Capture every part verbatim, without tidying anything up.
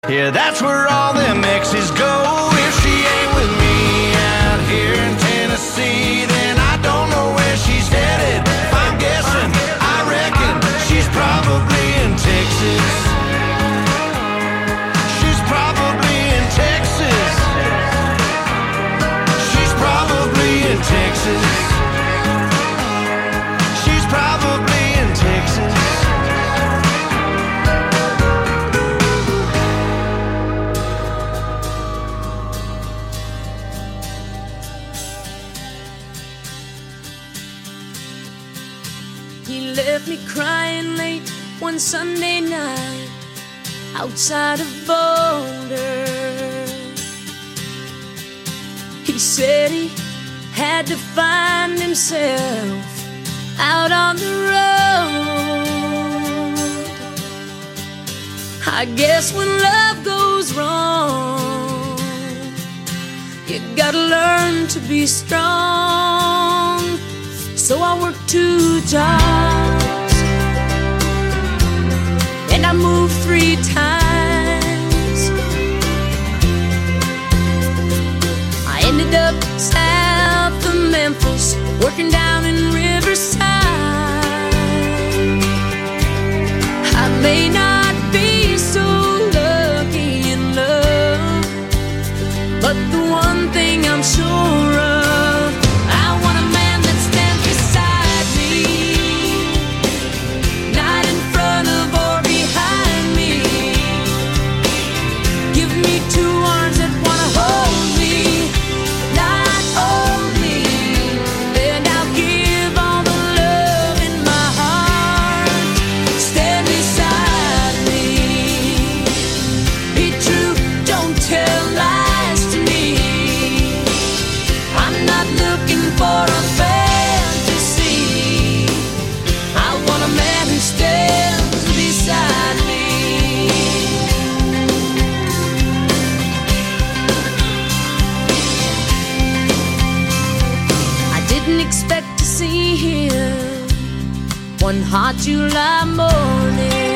Yeah, that's where all them exes go. If she ain't with me out here in Tennessee, then I don't know where she's headed. If I'm guessing, I reckon she's probably in Texas. She's probably in Texas. She's probably in Texas. She's probably in Texas. He left me crying late one Sunday night outside of Boulder. He said he had to find himself out on the road. I guess when love goes wrong, you gotta learn to be strong. So I worked two jobs and I moved three times. I ended up south of Memphis, working down in Riverside. I may not be so lucky in love, but the one thing I'm sure of, I want a man that stands beside me, not in front of or behind me. Give me two arms that wanna hold me, not hold me, and I'll give all the love in my heart. Stand beside me, be true, don't tell lies to me. I'm not looking for a fantasy, I want a man who stands beside me. I didn't expect to see him one hot July morning.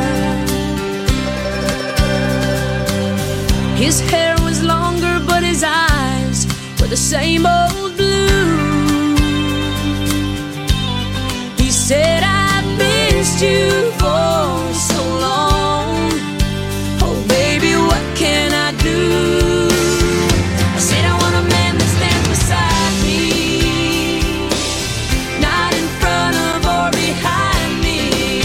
His hair was longer, but his eyes were the same old blue. He said, I've missed you for so long. Oh, baby, what can I do? I said, I want a man that stands beside me, not in front of or behind me.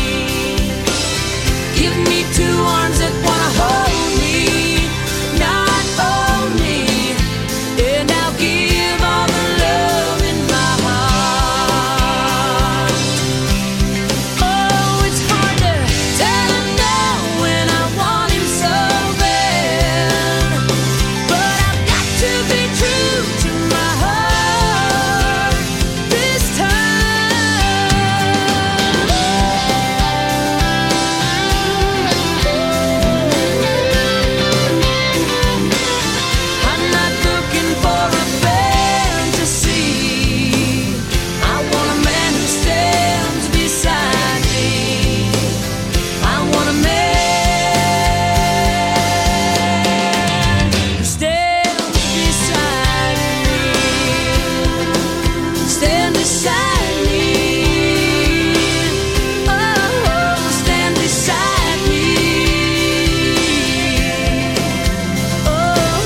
Give me two arms that wanna hold me, not hold me, and I'll give all the love in my heart. Oh, it's hard to tell him no when I want him so bad, but I've got to be true to my heart this time. I'm not looking for a fantasy, I want a man who stands beside me. I want a man who stands beside me. Stand beside me. Oh, stand beside me. Oh.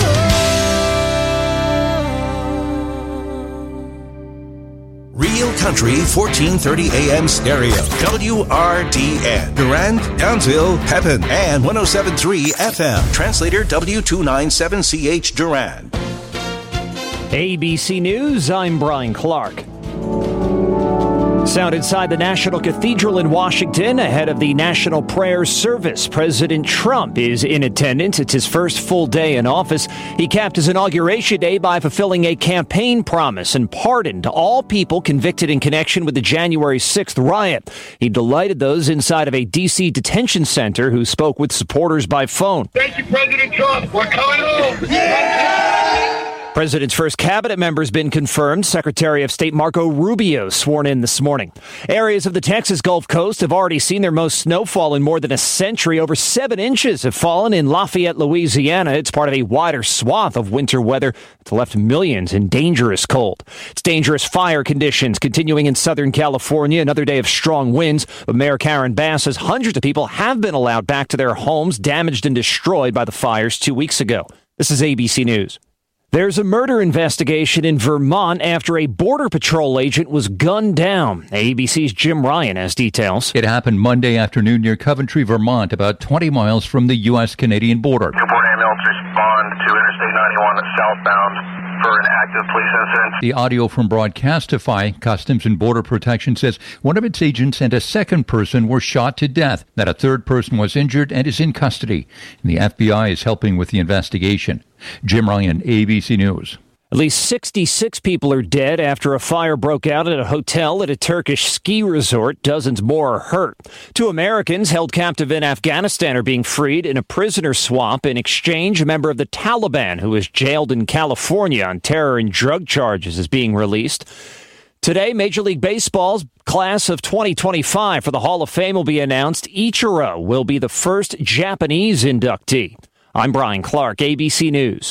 Real Country fourteen thirty A M stereo. W R D N. Durand, Townsville, Pepin, and one oh seven point three F M. Translator W two ninety-seven C H Durand. A B C News, I'm Brian Clark. Sound inside the National Cathedral in Washington ahead of the National Prayer Service. President Trump is in attendance. It's his first full day in office. He capped his inauguration day by fulfilling a campaign promise and pardoned all people convicted in connection with the January sixth riot. He delighted those inside of a D C detention center who spoke with supporters by phone. Thank you, President Trump. We're coming home. Yeah! President's first cabinet member has been confirmed. Secretary of State Marco Rubio sworn in this morning. Areas of the Texas Gulf Coast have already seen their most snowfall in more than a century. Over seven inches have fallen in Lafayette, Louisiana. It's part of a wider swath of winter weather that's left millions in dangerous cold. It's dangerous fire conditions continuing in Southern California. Another day of strong winds. But Mayor Karen Bass says hundreds of people have been allowed back to their homes damaged and destroyed by the fires two weeks ago. This is A B C News. There's a murder investigation in Vermont after a Border Patrol agent was gunned down. A B C's Jim Ryan has details. It happened Monday afternoon near Coventry, Vermont, about twenty miles from the U S Canadian border. Newport ambulance respond to Interstate ninety-one southbound for an active police incident. The audio from Broadcastify, Customs and Border Protection, says one of its agents and a second person were shot to death, that a third person was injured and is in custody. And the F B I is helping with the investigation. Jim Ryan, A B C News. At least sixty-six people are dead after a fire broke out at a hotel at a Turkish ski resort. Dozens more are hurt. Two Americans held captive in Afghanistan are being freed in a prisoner swap. In exchange, a member of the Taliban who was jailed in California on terror and drug charges is being released. Today, Major League Baseball's class of twenty twenty-five for the Hall of Fame will be announced. Ichiro will be the first Japanese inductee. I'm Brian Clark, A B C News.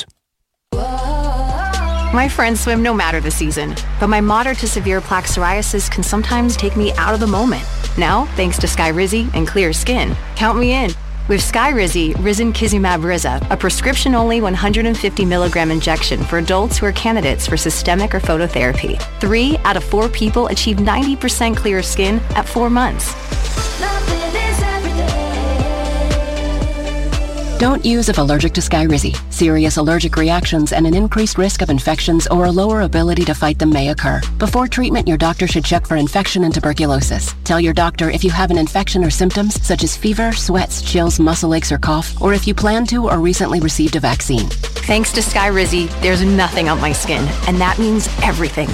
My friends swim no matter the season, but my moderate to severe plaque psoriasis can sometimes take me out of the moment. Now, thanks to Skyrizi and clear skin, count me in. With Skyrizi, Risankizumab Riza, a prescription-only one hundred fifty milligram injection for adults who are candidates for systemic or phototherapy. Three out of four people achieve ninety percent clear skin at four months. Don't use if allergic to Skyrizi. Serious allergic reactions and an increased risk of infections or a lower ability to fight them may occur. Before treatment, your doctor should check for infection and tuberculosis. Tell your doctor if you have an infection or symptoms such as fever, sweats, chills, muscle aches, or cough, or if you plan to or recently received a vaccine. Thanks to Skyrizi, there's nothing on my skin, and that means everything.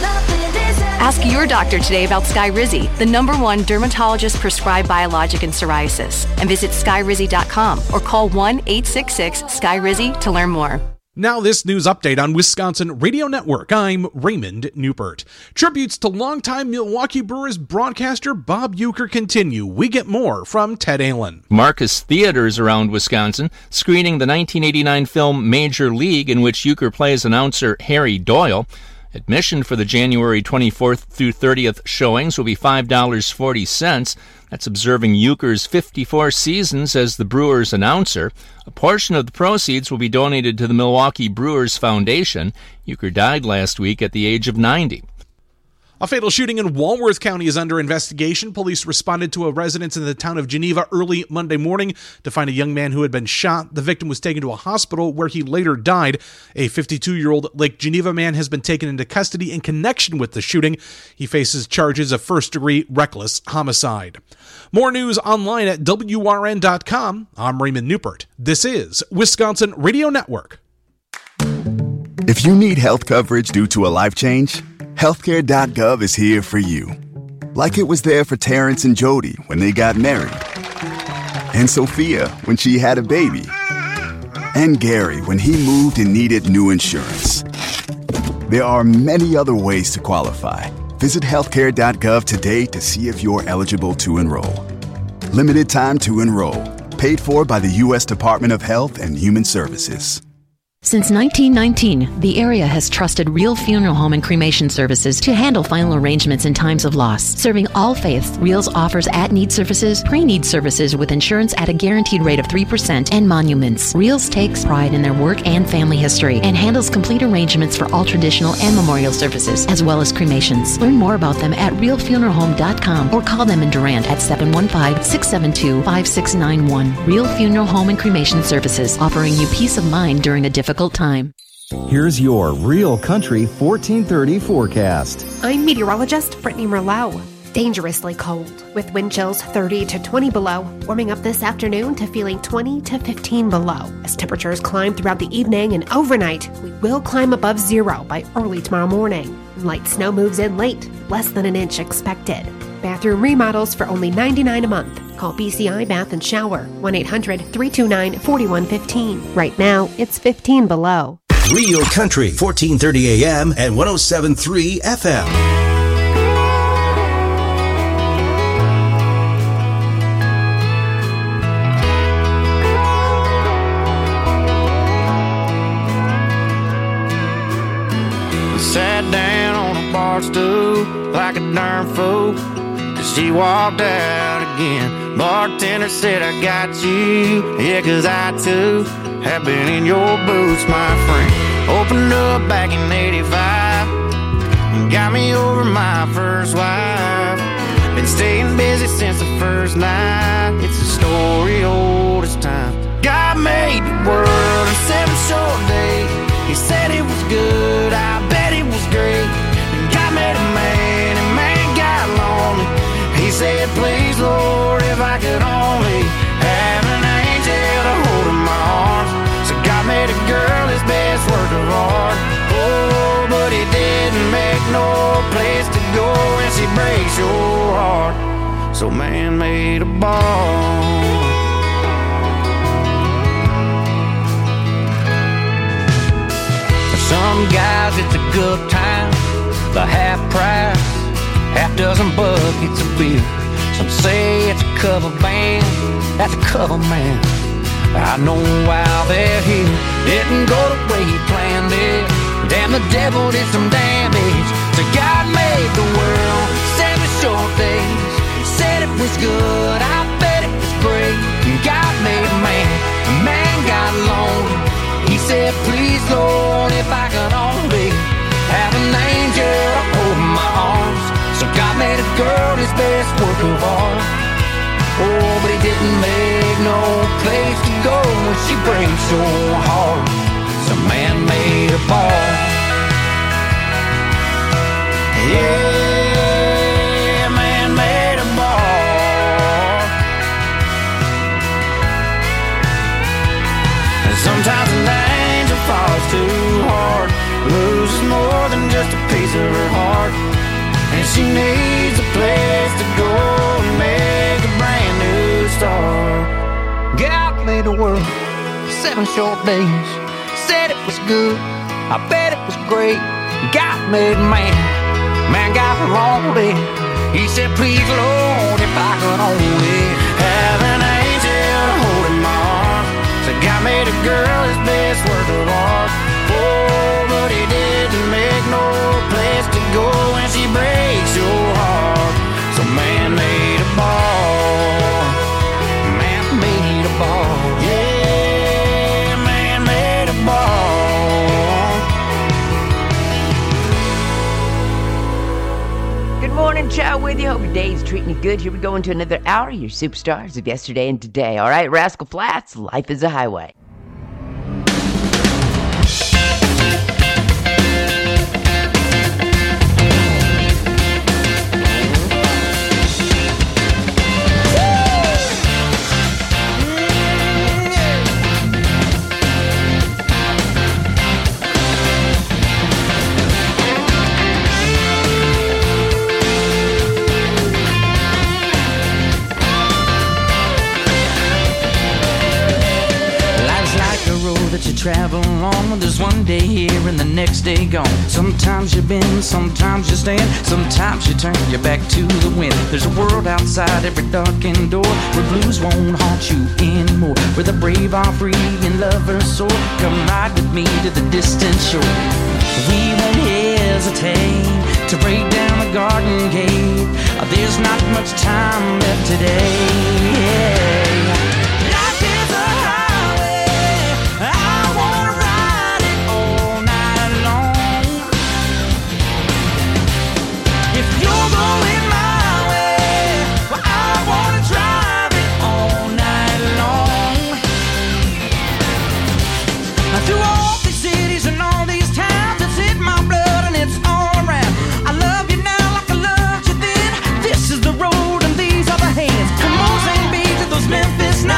Ask your doctor today about Skyrizi, the number one dermatologist-prescribed biologic in psoriasis, and visit skyrizi dot com or call one eight six six Skyrizi to learn more. Now this news update on Wisconsin Radio Network. I'm Raymond Newpert. Tributes to longtime Milwaukee Brewers broadcaster Bob Uecker continue. We get more from Ted Allen. Marcus Theaters around Wisconsin screening the nineteen eighty-nine film Major League, in which Uecker plays announcer Harry Doyle. Admission for the January twenty-fourth through thirtieth showings will be five dollars and forty cents. That's observing Uecker's fifty-four seasons as the Brewers announcer. A portion of the proceeds will be donated to the Milwaukee Brewers Foundation. Uecker died last week at the age of ninety. A fatal shooting in Walworth County is under investigation. Police responded to a residence in the town of Geneva early Monday morning to find a young man who had been shot. The victim was taken to a hospital where he later died. A fifty-two-year-old Lake Geneva man has been taken into custody in connection with the shooting. He faces charges of first-degree reckless homicide. More news online at W R N dot com. I'm Raymond Newpert. This is Wisconsin Radio Network. If you need health coverage due to a life change, healthcare dot gov is here for you. Like it was there for Terrence and Jody when they got married, and Sophia when she had a baby, and Gary when he moved and needed new insurance. There are many other ways to qualify. Visit healthcare dot gov today to see if you're eligible to enroll. Limited time to enroll. Paid for by the U S Department of Health and Human Services. Since nineteen nineteen, the area has trusted Real Funeral Home and Cremation Services to handle final arrangements in times of loss. Serving all faiths, Reals offers at-need services, pre-need services with insurance at a guaranteed rate of three percent, and monuments. Reals takes pride in their work and family history and handles complete arrangements for all traditional and memorial services, as well as cremations. Learn more about them at real funeral home dot com or call them in Durant at seven one five, six seven two, five six nine one. Real Funeral Home and Cremation Services, offering you peace of mind during a difficult time. Here's your Real Country fourteen thirty forecast. I'm meteorologist Brittany Merlot. Dangerously cold, with wind chills thirty to twenty below, warming up this afternoon to feeling twenty to fifteen below. As temperatures climb throughout the evening and overnight, we will climb above zero by early tomorrow morning. Light snow moves in late, less than an inch expected. Bathroom remodels for only ninety-nine dollars a month. Call B C I Bath and Shower, one eight hundred, three two nine, four one one five. Right now, it's fifteen below. Real Country, fourteen thirty A M and one oh seven point three F M. Sat down on a bar stool like a darn fool, 'cause she walked out again. Bartender said, I got you, yeah, 'cause I too have been in your boots, my friend. Opened up back in eighty-five and got me over my first wife. Been staying busy since the first night. It's a story old as time. God made the world in seven short days. He said it was good, I bet it was great. And God made a man, and man got lonely. He said, please, Lord, if I could only have an angel to hold in my arms. So God made a girl his best work of art. Oh, but he didn't make no place to go when she breaks your heart. So man made a ball. Some guys it's a good time, the half price, half dozen buckets of beer. Some say it's a cover band, that's a cover man. I know why they're here. Didn't go the way he planned it. Damn, the devil did some damage. So God made the world seven short days. Said it was good, I bet it was great. God made a man, a man got lonely. He said, please, Lord, if I could only have an angel to hold in my arms. So God made a girl his best work of art. Oh, but he didn't make no place to go when she breaks your heart. So man made a ball. Yeah, man made a ball. And sometimes an angel falls too hard, loses more than just a piece of her heart. And she needs a place to go and make a brand new start. God made the world seven short days. Said it was good, I bet it was great. God made man, man got lonely. He said, please, Lord, if I could only have an angel to hold in my arms. So God made a girl his best work of art. Oh, but he didn't make no place to go when she breaks your heart. So man made a ball. Man made a ball. Yeah, man made a ball. Good morning, Chow with you. Hope your day's treating you good. Here we go into another hour. Your superstars of yesterday and today. All right, Rascal Flatts, life is a highway. You travel on, there's one day here and the next day gone. Sometimes you bend, sometimes you stand, sometimes you turn your back to the wind. There's a world outside every darkened door where blues won't haunt you anymore, where the brave are free and lovers soar. Come ride with me to the distant shore. We won't hesitate to break down the garden gate. There's not much time left today. Yeah. Memphis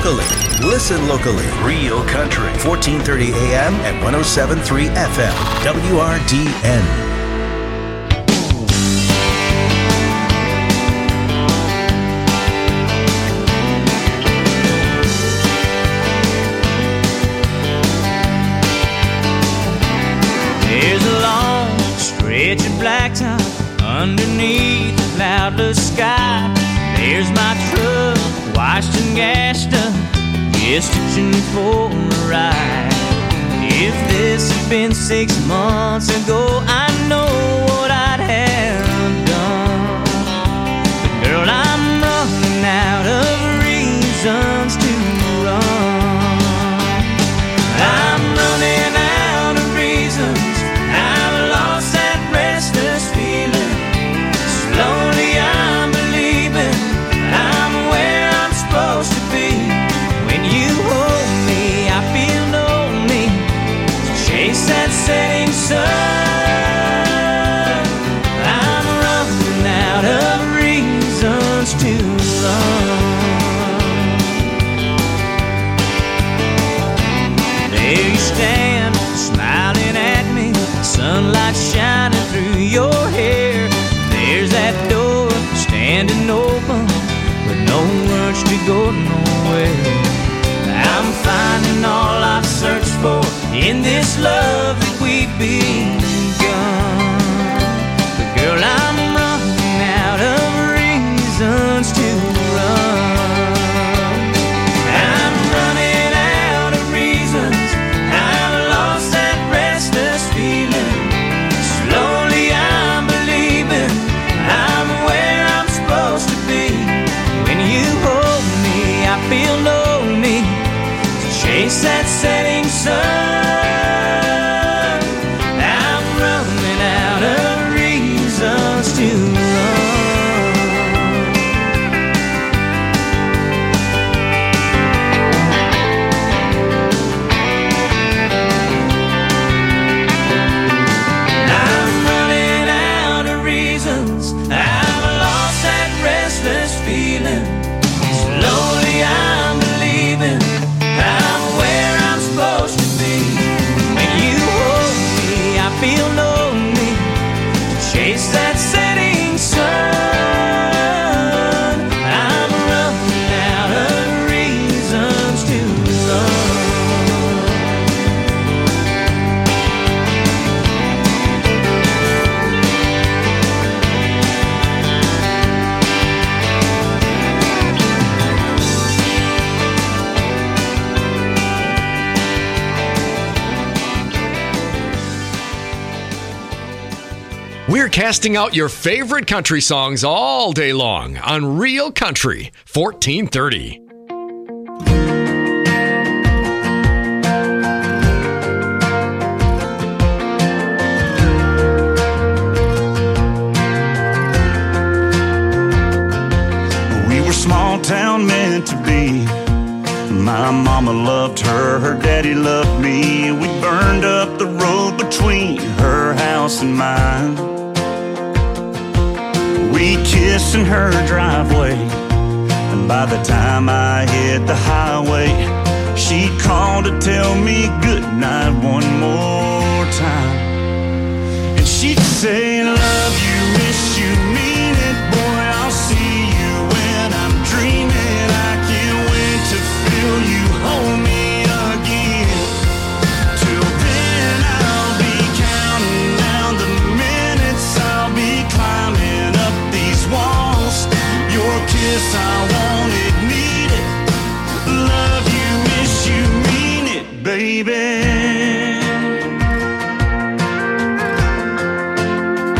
locally. Listen locally. Real Country, fourteen thirty A M and one oh seven point three F M. W R D N. Stretch of blacktop underneath the cloudless sky. There's my truck, washed and gassed up, just itching for a ride. If this had been six months ago, I know what I'd have done. But girl, I'm running out of reasons to run. I'm running out of reasons. I've lost that restless feeling. Slowly I'm believing I'm where I'm supposed to be. When you hold me, I feel lonely. Chase that setting sun. I'm running out of reasons to run. There you stand, smiling at me, sunlight shining through your hair. There's that door standing open with no urge to go nowhere. I'm finding all I've searched for in this love that we've begun. But girl, I'm running out of reasons to run. I'm running out of reasons. I've lost that restless feeling. Slowly I'm believing I'm where I'm supposed to be. When you hold me, I feel lonely. Chase that setting sun. I'm running out of reasons to run. I'm running out of reasons. I've lost that restless feeling. Slowly I'm believing I'm where I'm supposed to be. When you hold me, I feel lonely. Chase that setting sun. I'm running out of reasons to run. We're casting out your favorite country songs all day long on Real Country, fourteen thirty. We were small town meant to be. My mama loved her, her daddy loved me. We burned up the road between her house and mine. We kissed in her driveway, and by the time I hit the highway, she called to tell me goodnight one more time. And she'd say, love you, miss you, mean it, boy, I'll see you when I'm dreaming. I can't wait to feel you hold me again. Till then I'll be counting down the minutes, I'll be climbing up these walls. Your kiss, I want it, need it. Love you, miss you, mean it, baby.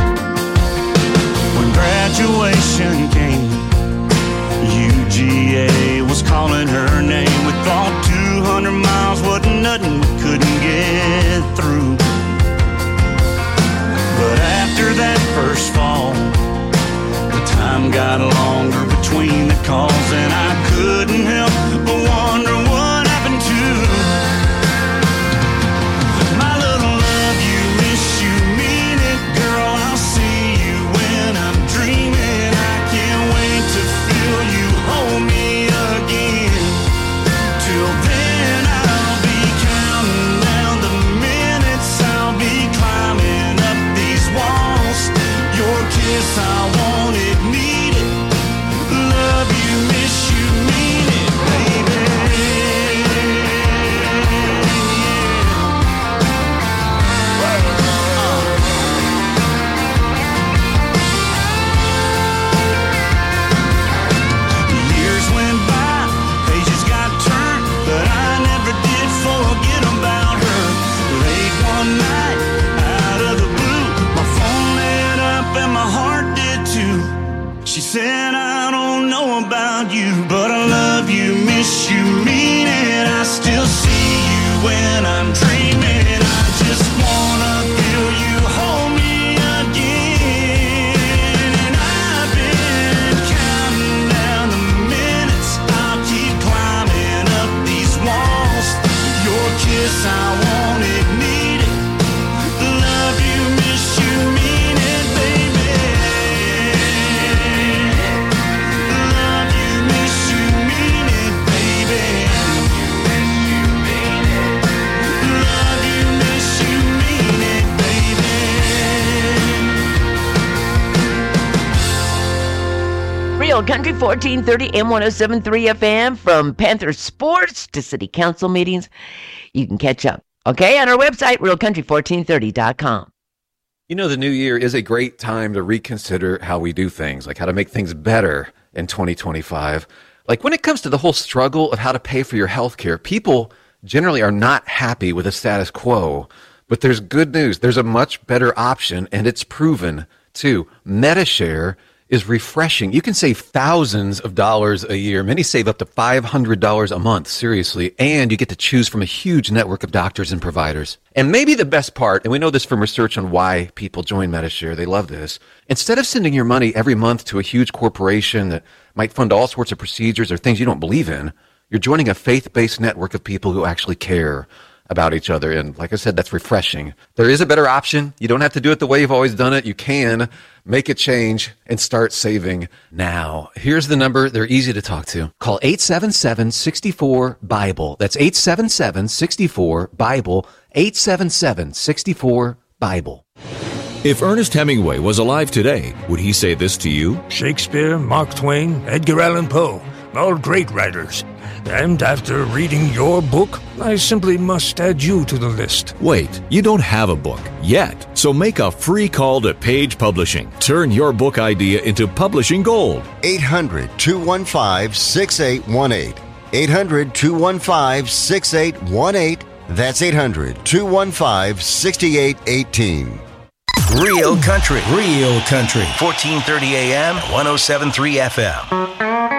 Real Country fourteen thirty M one oh seven point three F M. From Panther Sports to city council meetings, you can catch up, okay, on our website, real country fourteen thirty dot com. You know, the new year is a great time to reconsider how we do things, like how to make things better in twenty twenty-five. Like when it comes to the whole struggle of how to pay for your health care, people generally are not happy with the status quo. But there's good news. There's a much better option, and it's proven, too. Medi-Share is refreshing. You can save thousands of dollars a year. Many save up to five hundred dollars a month, seriously. And you get to choose from a huge network of doctors and providers. And maybe the best part, and we know this from research on why people join Medi-Share, they love this. Instead of sending your money every month to a huge corporation that might fund all sorts of procedures or things you don't believe in, you're joining a faith-based network of people who actually care about each other. And like I said, that's refreshing. There is a better option. You don't have to do it the way you've always done it. You can make a change and start saving now. Here's the number. They're easy to talk to. Call eight seven seven, six four, BIBLE. That's eight seven seven, six four, BIBLE. eight seven seven, six four, BIBLE. If Ernest Hemingway was alive today, would he say this to you? Shakespeare, Mark Twain, Edgar Allan Poe, all great writers. And after reading your book, I simply must add you to the list. Wait, you don't have a book yet, so make a free call to Page Publishing. Turn your book idea into publishing gold. eight hundred, two one five, six eight one eight. eight hundred, two one five, six eight one eight. That's eight hundred, two one five, six eight one eight. Real Country. Real Country. fourteen thirty A M, one oh seven point three F M.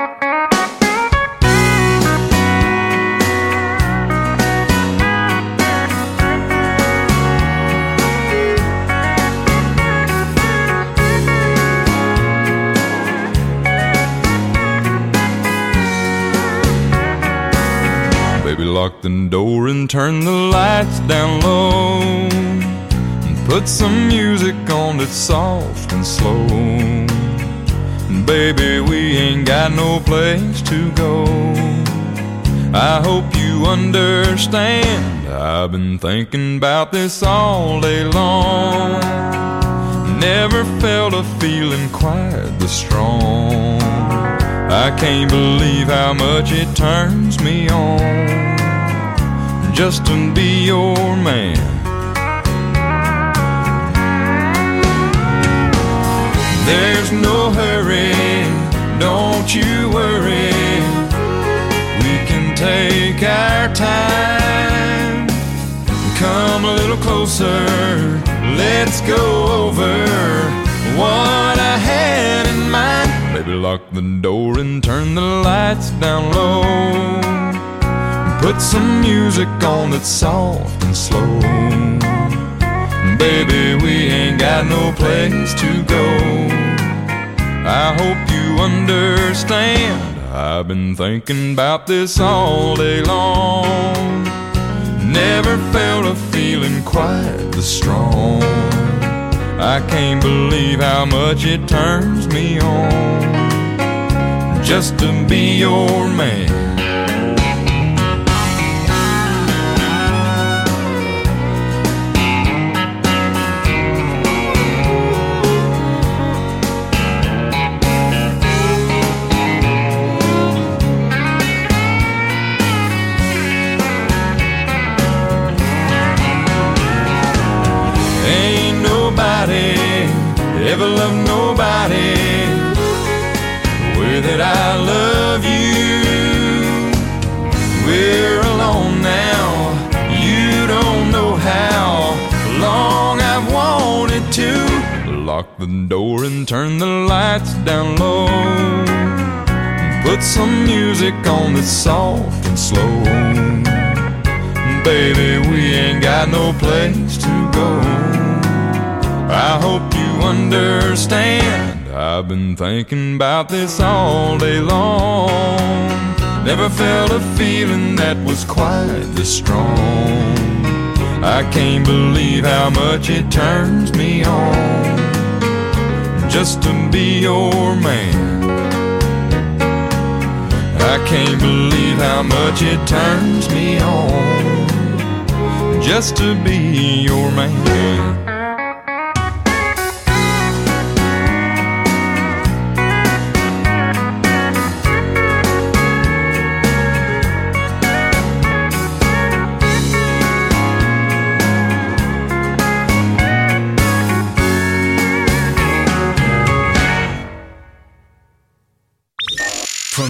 Lock the door and turn the lights down low, and put some music on that's soft and slow. Baby, we ain't got no place to go. I hope you understand, I've been thinking about this all day long. Never felt a feeling quite this strong. I can't believe how much it turns me on just to be your man. There's no hurry, don't you worry. We can take our time. Come a little closer, let's go over what I had in mind. Baby, lock the door and turn the lights down low. Put some music on that's soft and slow. Baby, we ain't got no place to go. I hope you understand, I've been thinking about this all day long. Never felt a feeling quite this strong. I can't believe how much it turns me on just to be your man. Ever love nobody the way that I love you. We're alone now, you don't know how long I've wanted to. Lock the door and turn the lights down low, and put some music on that's soft and slow. Baby, we ain't got no place to go. I hope you understand, I've been thinking about this all day long. Never felt a feeling that was quite this strong. I can't believe how much it turns me on just to be your man. I can't believe how much it turns me on just to be your man.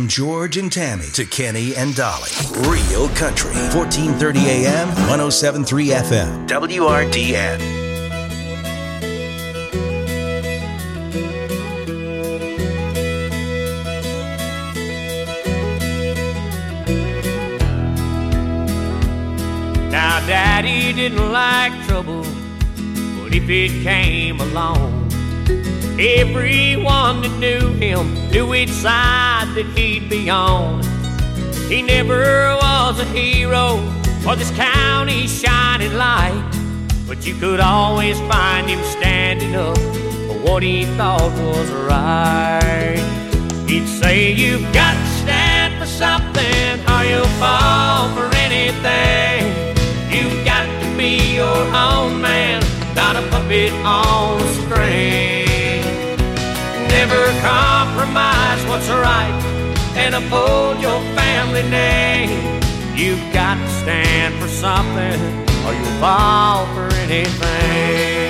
From George and Tammy to Kenny and Dolly. Real Country, fourteen thirty A M, one oh seven point three F M. W R D N. Now, Daddy didn't like trouble, but if it came along, everyone that knew him knew which side that he'd be on. He never was a hero or this county's shining light, but you could always find him standing up for what he thought was right. He'd say, you've got to stand for something or you'll fall for anything. You've got to be your own man, not a puppet on a string. Never compromise what's right and uphold your family name. You've got to stand for something or you'll fall for anything.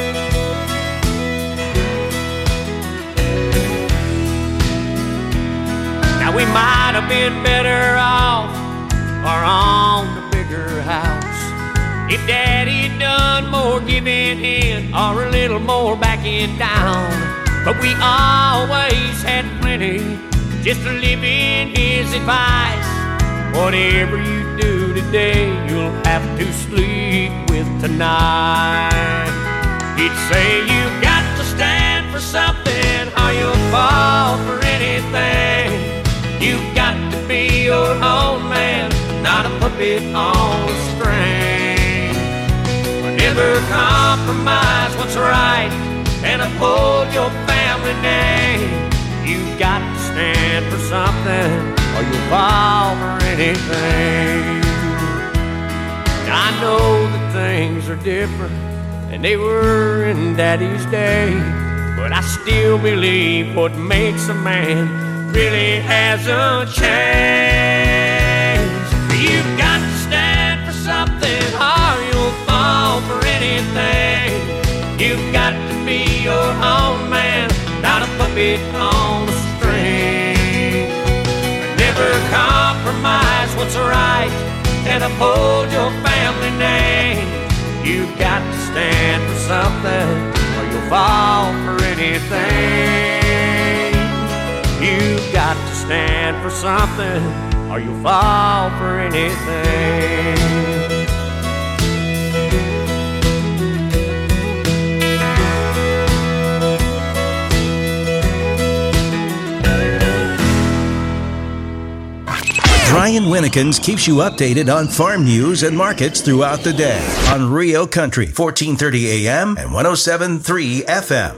Now we might have been better off or on the bigger house if Daddy had done more giving in or a little more backing down. But we always had plenty just to live in his advice. Whatever you do today, you'll have to sleep with tonight. He'd say, you've got to stand for something or you'll fall for anything. You've got to be your own man, not a puppet on a string. Never compromise what's right and uphold your family name. You've got to stand for something or you'll fall for anything. Now I know that things are different and they were in Daddy's day, but I still believe what makes a man really hasn't changed. You've got to stand for something or you'll fall for anything. You've got to be your own man, not a puppet on a string. Never compromise what's right and uphold your family name. You've got to stand for something or you'll fall for anything. You've got to stand for something or you'll fall for anything. Brian Winnekins keeps you updated on farm news and markets throughout the day on Rio Country, fourteen thirty A M and one oh seven point three F M.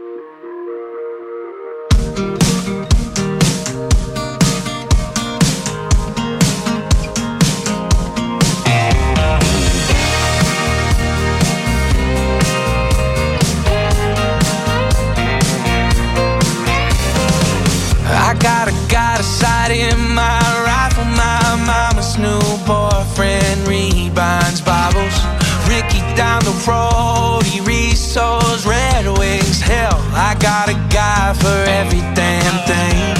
I got a got a sight in my rifle, my mama's new boyfriend rebinds Bibles. Ricky down the road, he resows Red Wings. Hell, I got a guy for every damn thing.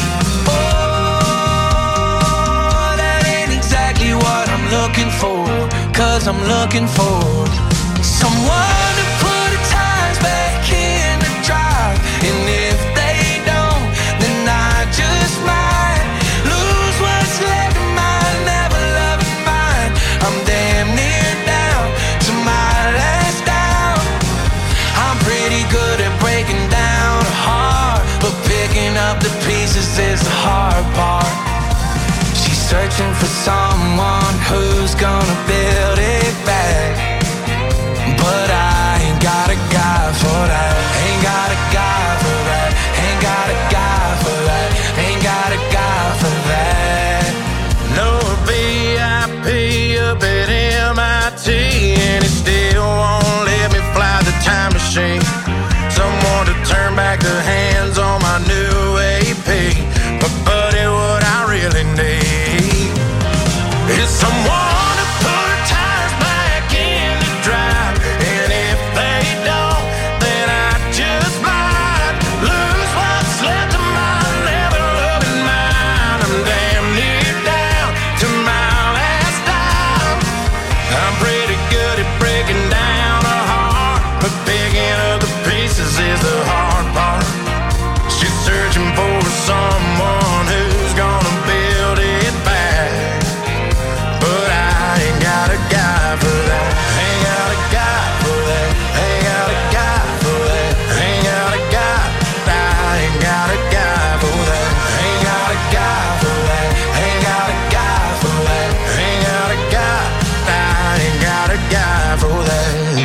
Oh, that ain't exactly what I'm looking for, 'cause I'm looking for someone to put the tires back in the drive. And if they don't, then I just might lose what's left of my never loving mind. I'm damn near down to my last down. I'm pretty good at breaking down a heart, but picking up the pieces is the hard part. She's searching for someone who's gonna build it back, but I ain't got a guy for that. Ain't got a guy for that. Ain't got a guy for that. Ain't got a guy for that. No V I P up at M I T, and it still won't let me fly the time machine. Someone to turn back the hands on my new A P. But buddy, what I really need is someone to put is the hard part. She's searching for someone who's gonna build it back. But I ain't got a guy for that. Ain't got a guy for that. Ain't got a guy for that. Ain't got a guy. I ain't got a guy for that. Ain't got a guy for that. Ain't got a guy for that. Ain't got a guy. I ain't got a guy for that.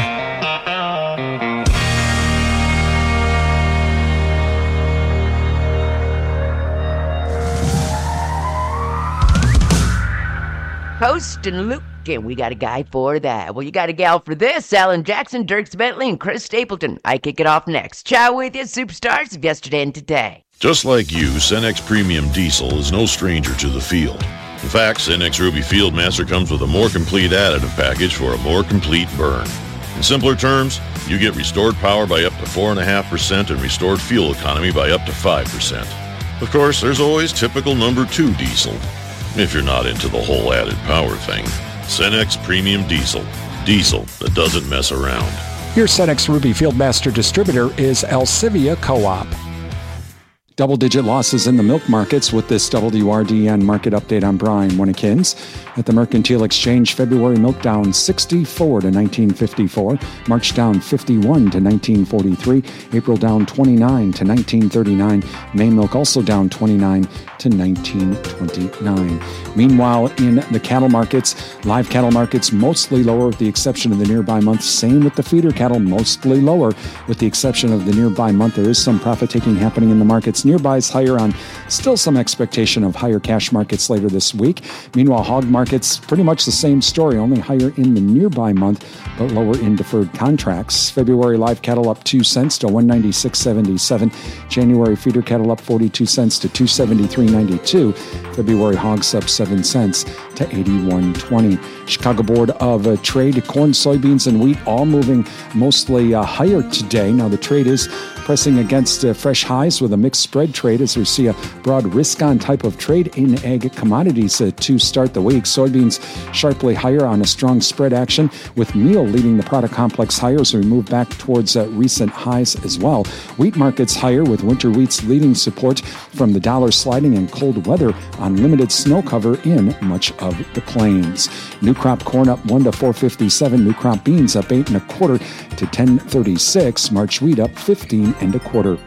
Post and Luke, and we got a guy for that. Well, you got a gal for this. Alan Jackson, Dirks Bentley, and Chris Stapleton. I kick it off next. Ciao with you, superstars of yesterday and today. Just like you, Cenex Premium Diesel is no stranger to the field. In fact, Cenex Ruby Fieldmaster comes with a more complete additive package for a more complete burn. In simpler terms, you get restored power by up to four point five percent and restored fuel economy by up to five percent. Of course, there's always typical number two diesel, if you're not into the whole added power thing. Cenex Premium Diesel. Diesel that doesn't mess around. Your Cenex Ruby Fieldmaster distributor is Alcivia Co-op. Double-digit losses in the milk markets with this W R D N market update. I'm Brian Winnekins. At the Mercantile Exchange, February milk down sixty-four to nineteen fifty-four. March down fifty-one to nineteen forty-three. April down twenty-nine to nineteen thirty-nine. May milk also down twenty-nine to nineteen twenty-nine. Meanwhile, in the cattle markets, live cattle markets mostly lower with the exception of the nearby month. Same with the feeder cattle, mostly lower with the exception of the nearby month. There is some profit-taking happening in the markets. Nearby is higher on still some expectation of higher cash markets later this week. Meanwhile, hog markets, pretty much the same story, only higher in the nearby month, but lower in deferred contracts. February live cattle up two cents to one ninety-six seventy-seven. January feeder cattle up forty-two cents to two seventy-three ninety-two. February hogs up seven cents to eighty-one twenty. Chicago Board of uh, Trade, corn, soybeans, and wheat all moving mostly uh, higher today. Now the trade is pressing against uh, fresh highs with a mixed spread trade as we see a broad risk-on type of trade in ag commodities uh, to start the week. Soybeans sharply higher on a strong spread action, with meal leading the product complex higher as we move back towards uh, recent highs as well. Wheat markets higher, with winter wheats leading support from the dollar sliding and cold weather on limited snow cover in much of the plains. New crop corn up one to four fifty-seven. New crop beans up eight and a quarter to ten thirty-six. March wheat up fifteen and a quarter.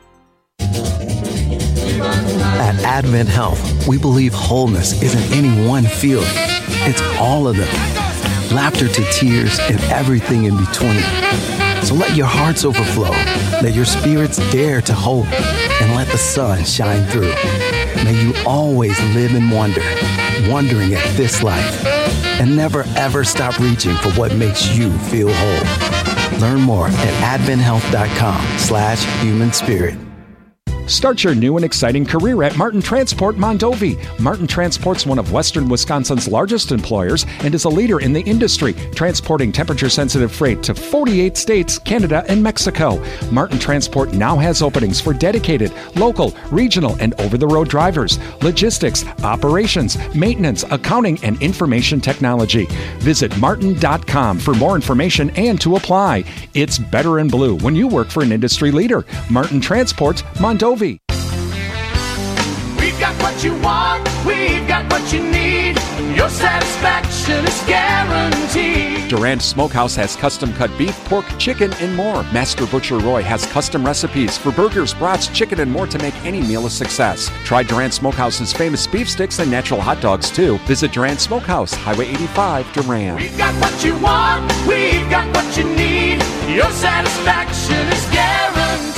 At Advent Health, we believe wholeness isn't any one feeling. It's all of them. Laughter to tears and everything in between. So let your hearts overflow. Let your spirits dare to hope. And let the sun shine through. May you always live in wonder, wondering at this life. And never ever stop reaching for what makes you feel whole. Learn more at adventhealth.com slash human spirit. Start your new and exciting career at Martin Transport Mondovi. Martin Transport's one of Western Wisconsin's largest employers and is a leader in the industry, transporting temperature-sensitive freight to forty-eight states, Canada, and Mexico. Martin Transport now has openings for dedicated, local, regional, and over-the-road drivers, logistics, operations, maintenance, accounting, and information technology. Visit martin dot com for more information and to apply. It's better in blue when you work for an industry leader. Martin Transport Mondovi. We've got what you want, we've got what you need. Your satisfaction is guaranteed. Durand Smokehouse has custom-cut beef, pork, chicken, and more. Master Butcher Roy has custom recipes for burgers, brats, chicken, and more to make any meal a success. Try Durand Smokehouse's famous beef sticks and natural hot dogs, too. Visit Durand Smokehouse, Highway eighty-five, Durand. We've got what you want, we've got what you need. Your satisfaction is guaranteed.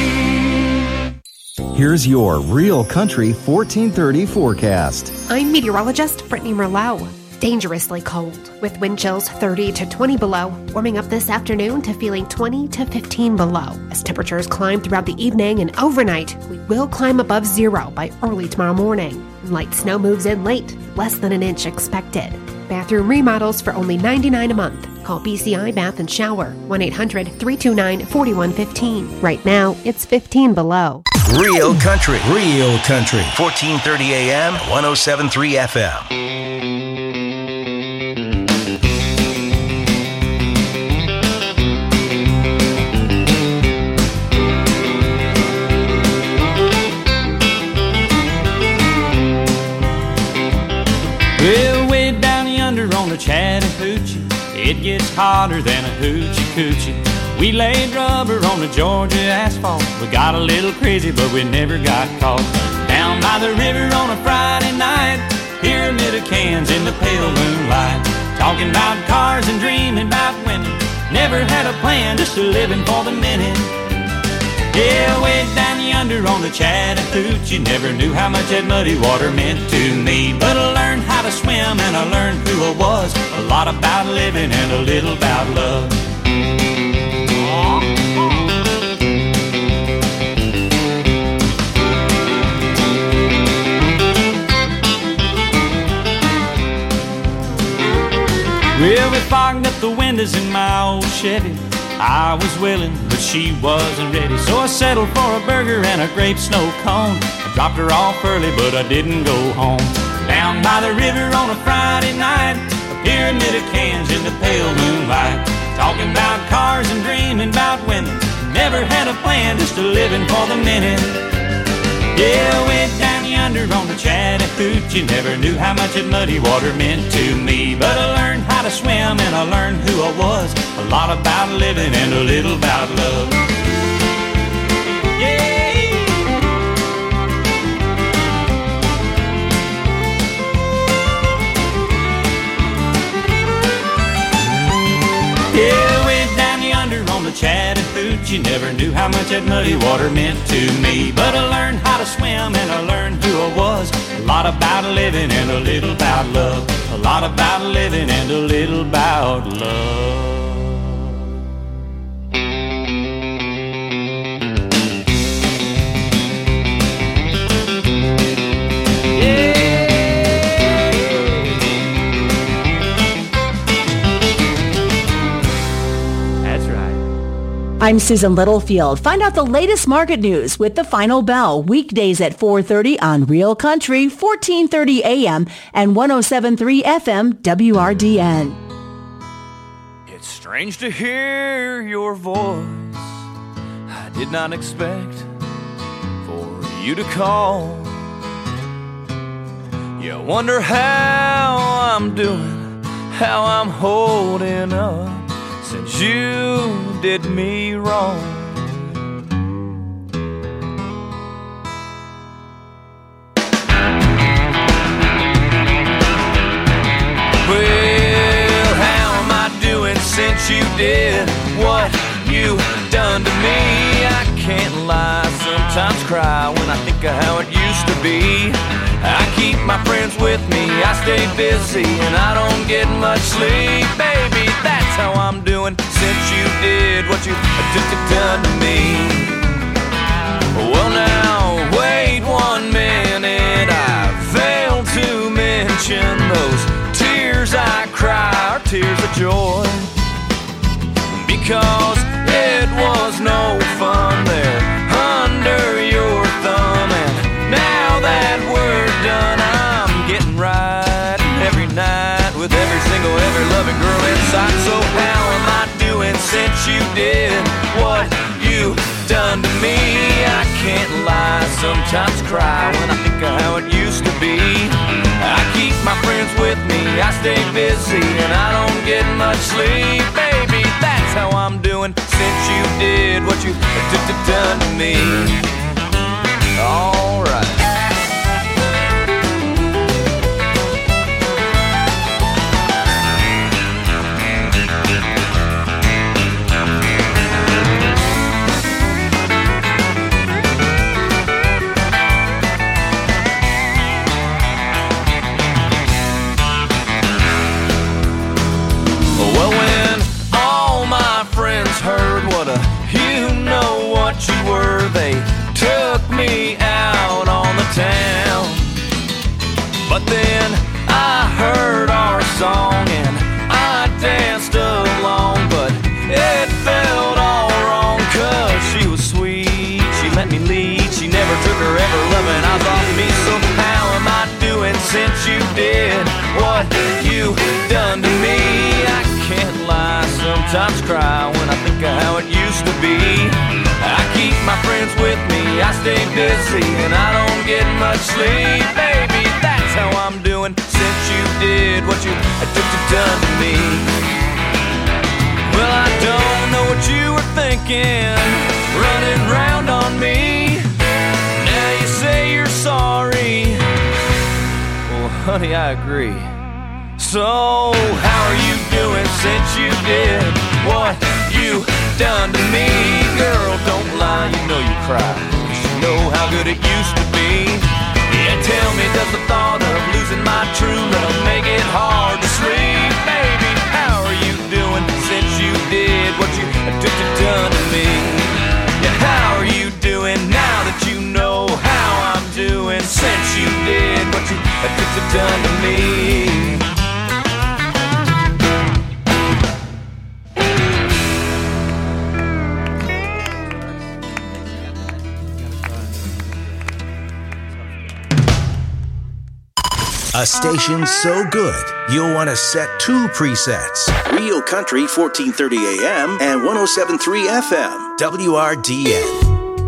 Here's your Real Country fourteen thirty forecast. I'm meteorologist Brittany Merlot. Dangerously cold, with wind chills thirty to twenty below, warming up this afternoon to feeling twenty to fifteen below. As temperatures climb throughout the evening and overnight, we will climb above zero by early tomorrow morning. Light snow moves in late, less than an inch expected. Bathroom remodels for only ninety-nine dollars a month. Call B C I Bath and Shower, one eight hundred three two nine four one one five. Right now, it's fifteen below. Real Country, Real Country, fourteen thirty A M, one oh seven point three F M. hotter than a hoochie coochie. We laid rubber on the Georgia asphalt. We got a little crazy, but we never got caught. Down by the river on a Friday night, pyramid of cans in the pale moonlight. Talking about cars and dreaming about women. Never had a plan, just a living for the minute. Yeah, way down yonder on the Chattahoochee, never knew how much that muddy water meant to me. But I learned how to swim and I learned who I was. A lot about living and a little about love. Well, we fogged up the windows in my old Chevy. I was willing, but she wasn't ready. So I settled for a burger and a grape snow cone. I dropped her off early, but I didn't go home. Down by the river on a Friday night, a pyramid of cans in the pale moonlight. Talking about cars and dreaming about women. Never had a plan, just a living for the minute. Yeah, way down yonder on the Chattahoochee, never knew how much that muddy water meant to me. But I learned how to swim and I learned who I was. A lot about living and a little about love. Yeah. Yeah, way down yonder on the Chattahoochee, never knew how much that muddy water meant to me. But I learned how to swim and I learned who I was. A lot about living and a little about love. A lot about living and a little about love. I'm Susan Littlefield. Find out the latest market news with The Final Bell, weekdays at four thirty on Real Country, fourteen thirty A M and one oh seven point three F M W R D N. It's strange to hear your voice. I did not expect for you to call. You wonder how I'm doing, how I'm holding up since you did me wrong. Well, how am I doing since you did what you done to me? I can't lie, sometimes cry when I think of how it used to be. I keep my friends with me, I stay busy, and I don't get much sleep. Baby, that's how I'm doing since you did what you done to me. Well now, wait one minute, I failed to mention those tears I cry are tears of joy. Because it was no fun there under your thumb, and now that we're done, I'm getting right every night with every single, every loving girl inside. So how am I doing since you did what you done to me? I can't lie, sometimes cry when I think of how it used to be. I keep my friends with me, I stay busy, and I don't get much sleep. Baby, that's how I'm doing since you did what you done to me. All right. Heard what a you know what you were, they took me out on the town. But then I heard our song and I danced along, but it felt all wrong, cause she was sweet, she let me lead, she never took her ever loving eyes off me. So how am I doing since you did what you done to me? I can't lie, sometimes cry when I think of how it used to be. I keep my friends with me, I stay busy, and I don't get much sleep. Baby, that's how I'm doing since you did what you done to me. Well, I don't know what you were thinking, running round on me. Now you say you're sorry. Well, honey, I agree. So, how are you doing since you did what you done to me? Girl, don't lie, you know you cry. You know how good it used to be. Yeah, tell me, does the thought of losing my true love make it hard to sleep? Baby, how are you doing since you did what you took to done to me? Yeah, how are you doing now that you know how I'm doing since you did what you took to done to me? A station so good, you'll want to set two presets. Real Country fourteen thirty A M and one oh seven point three F M, W R D N.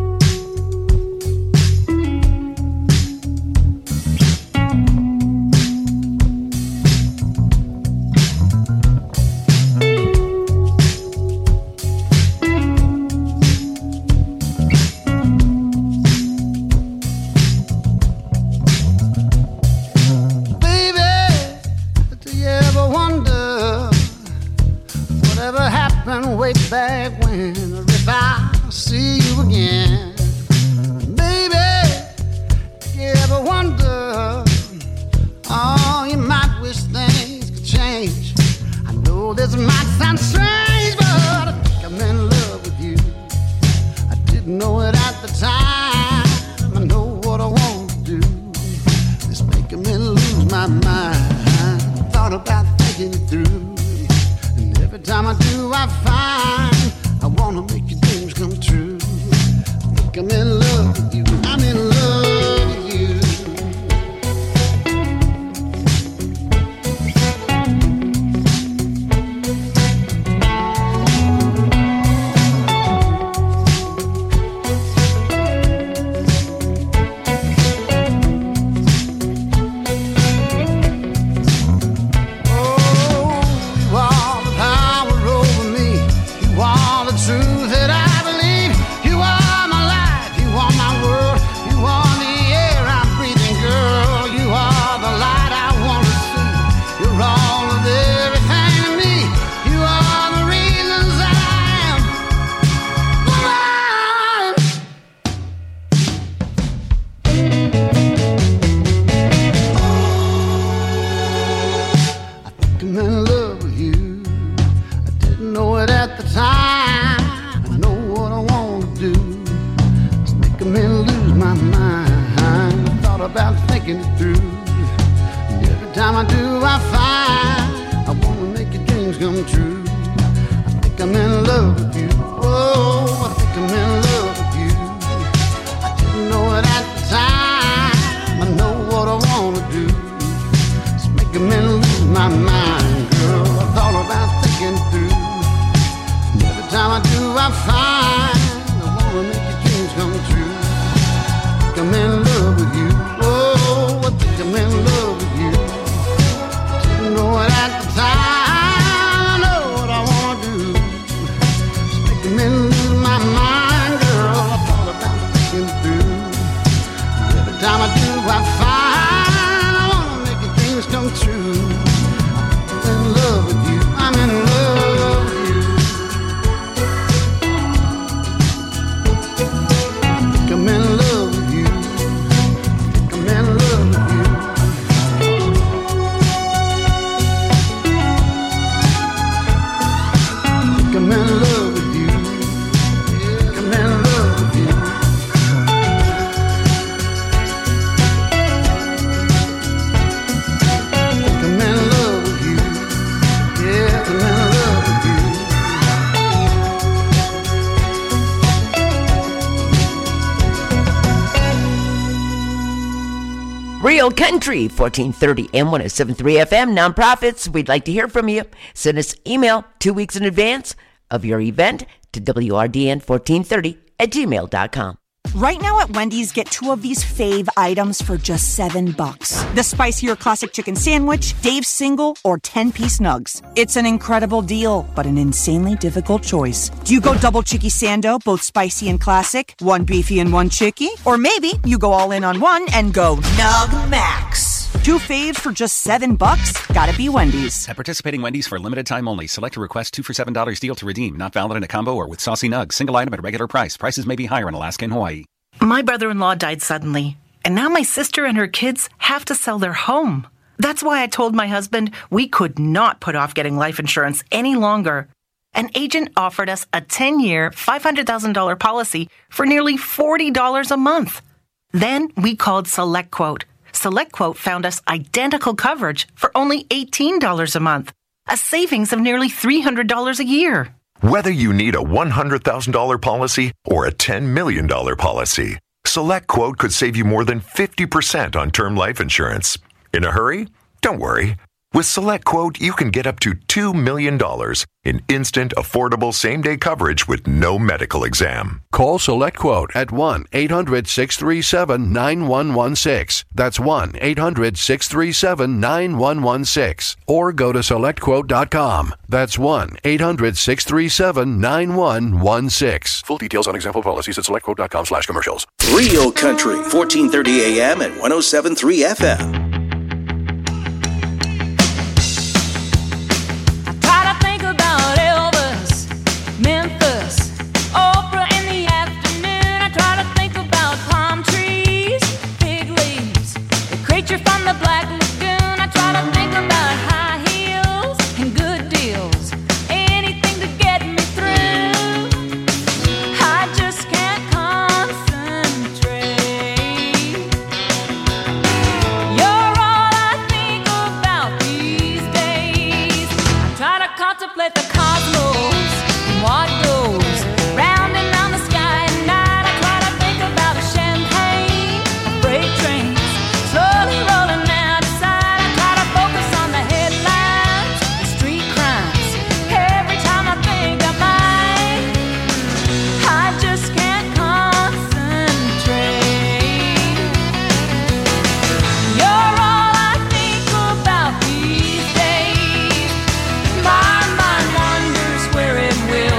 Real Country, fourteen thirty and one oh seven point three F M. Nonprofits, we'd like to hear from you. Send us email two weeks in advance of your event to W R D N fourteen thirty at gmail dot com. Right now at Wendy's, get two of these fave items for just seven bucks. The spicier classic chicken sandwich, Dave's single, or ten-piece nugs. It's an incredible deal, but an insanely difficult choice. Do you go double chicky sando, both spicy and classic, one beefy and one chicky? Or maybe you go all in on one and go Nug Max. Two faves for just seven bucks? Gotta be Wendy's. At participating Wendy's for a limited time only. Select a request two for seven dollars deal to redeem. Not valid in a combo or with saucy nugs. Single item at regular price. Prices may be higher in Alaska and Hawaii. My brother-in-law died suddenly, and now my sister and her kids have to sell their home. That's why I told my husband we could not put off getting life insurance any longer. An agent offered us a ten-year, five hundred thousand dollars policy for nearly forty dollars a month. Then we called SelectQuote. SelectQuote found us identical coverage for only eighteen dollars a month, a savings of nearly three hundred dollars a year. Whether you need a one hundred thousand dollars policy or a ten million dollars policy, SelectQuote could save you more than fifty percent on term life insurance. In a hurry? Don't worry. With SelectQuote, you can get up to two million dollars in instant, affordable same-day coverage with no medical exam. Call SelectQuote at one eight hundred six three seven nine one one six. That's one eight hundred six three seven nine one one six. Or go to select quote dot com. That's one eight hundred six three seven nine one one six. Full details on example policies at select quote dot com slash commercials. Real Country, fourteen thirty A M and one oh seven point three F M. Memphis, Oprah in the afternoon. I try to think about palm trees, fig leaves, the creature from the Black Lagoon. I try to think about high heels and good deals, anything to get me through. I just can't concentrate. You're all I think about these days. I try to contemplate the cosmos. What goes round and round the sky at night? I try to think about a champagne, freight trains, slowly rolling out of sight. I try to focus on the headlines, the street crimes. Every time I think I might, I just can't concentrate. You're all I think about these days. My mind wanders where it will.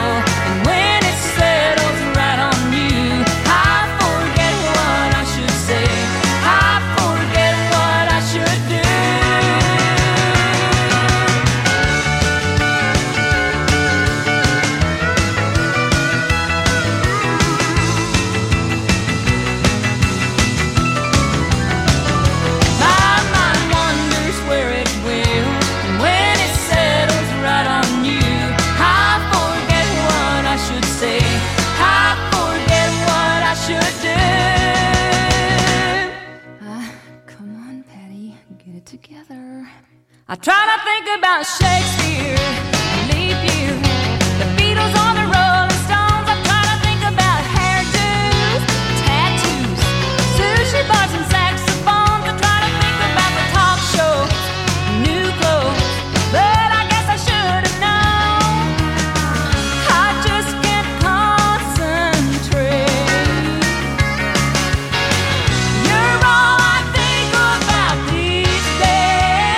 I try to think about Shakespeare, leap year, the Beatles or the Rolling Stones. I try to think about hairdos, tattoos, sushi bars and saxophones. I try to think about the talk shows, new clothes, but I guess I should have known. I just can't concentrate. You're all I think about these days.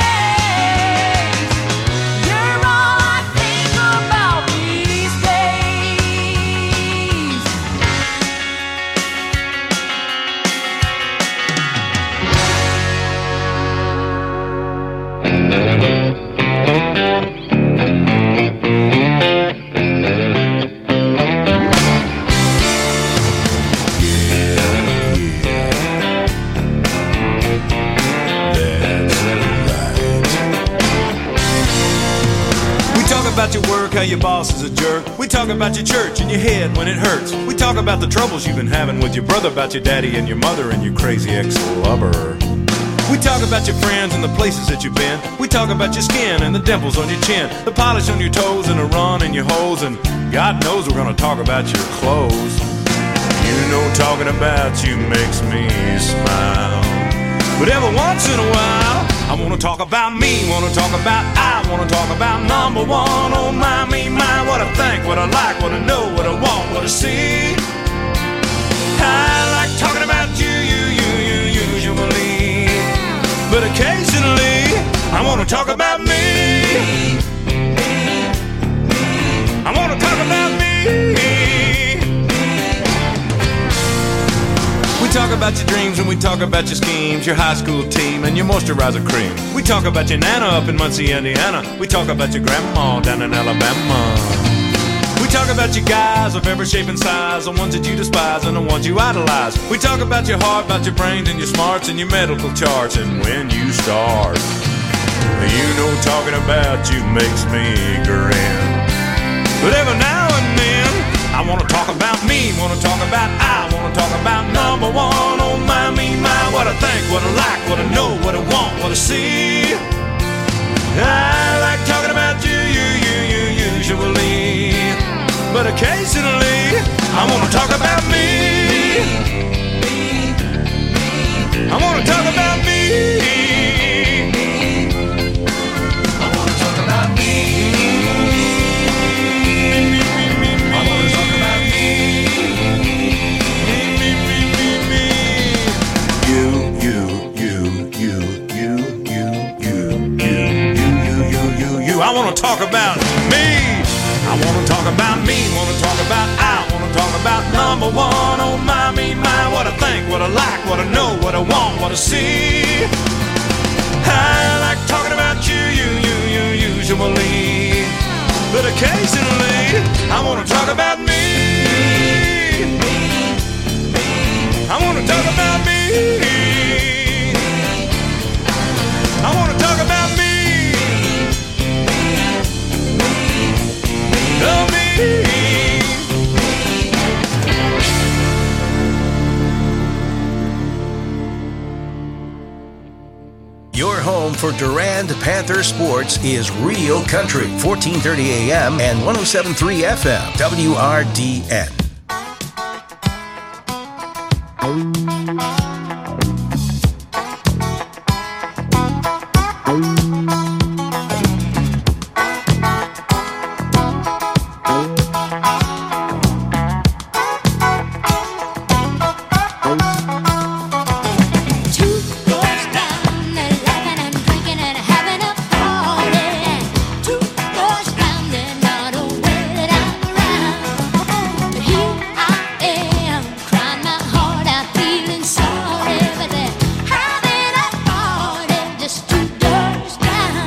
About your work, how your boss is a jerk. We talk about your church and your head when it hurts. We talk about the troubles you've been having with your brother, about your daddy and your mother and your crazy ex-lover. We talk about your friends and the places that you've been. We talk about your skin and the dimples on your chin, the polish on your toes and the run in your hose. And God knows we're gonna talk about your clothes. You know talking about you makes me smile. But every once in a while I wanna talk about me, wanna talk about I, wanna talk about number one. Oh my, me, my, what I think, what I like, what I know, what I want, what I see. I wanna talk about me. I wanna talk about me. We talk about your dreams and we talk about your schemes, your high school team and your moisturizer cream. We talk about your nana up in Muncie, Indiana. We talk about your grandma down in Alabama. We talk about your guys of every shape and size, the ones that you despise and the ones you idolize. We talk about your heart, about your brains and your smarts and your medical charts and when you start. You know talking about you makes me grin. But every now and then I wanna talk about me, wanna talk about I, wanna talk about number one. Oh my, me, my, what I think, what I like, what I know, what I want, what I see. I like talking about you, you, you, you, usually. But occasionally I wanna talk about me. I wanna talk about me. I wanna talk about me. I wanna talk about me. Wanna talk about I. Wanna talk about number one. Oh my, me, my. What I think, what I like, what I know, what I want, what I see. I like talking about you, you, you, you, usually. But occasionally, I wanna talk about me. I wanna talk about me. I wanna talk about me. Your home for Durand Panther sports is Real Country, fourteen thirty A M and one oh seven point three F M, W R D N. Just two doors down.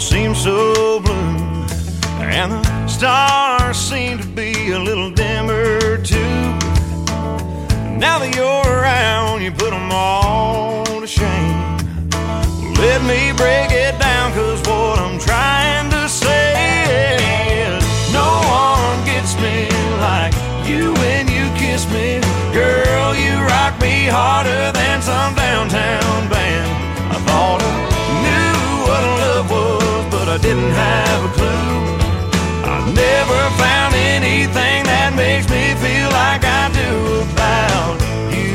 don't seem so blue, and the stars seem to be a little dimmer too. Now that you're around, you put them all to shame. Let me break it down, cause what I'm trying to say is no one gets me like you when you kiss me. Girl, you rock me harder than some downtown band. I thought I knew what love was, but I didn't have a clue. I never found anything that makes me feel like I do about you.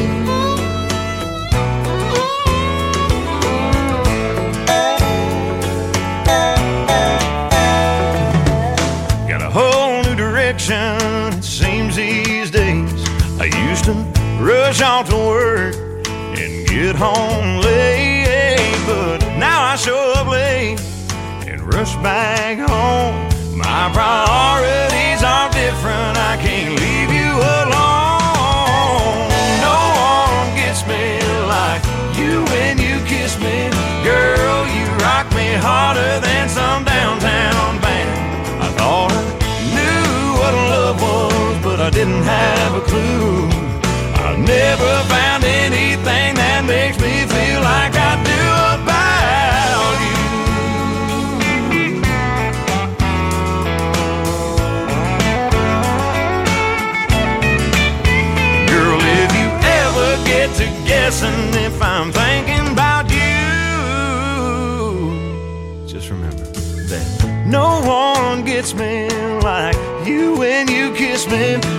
Got a whole new direction, it seems these days. I used to rush off to work and get home late, but now I show up late and rush back home. My priorities are different, I can't leave you alone. No one gets me like you when you kiss me. Girl, you rock me harder than some downtown band. I thought I knew what love was, but I didn't have a clue. I never found anything that makes me feel like I do about you. Girl, if you ever get to guessing if I'm thinking about you, just remember that no one gets me like you when you kiss me.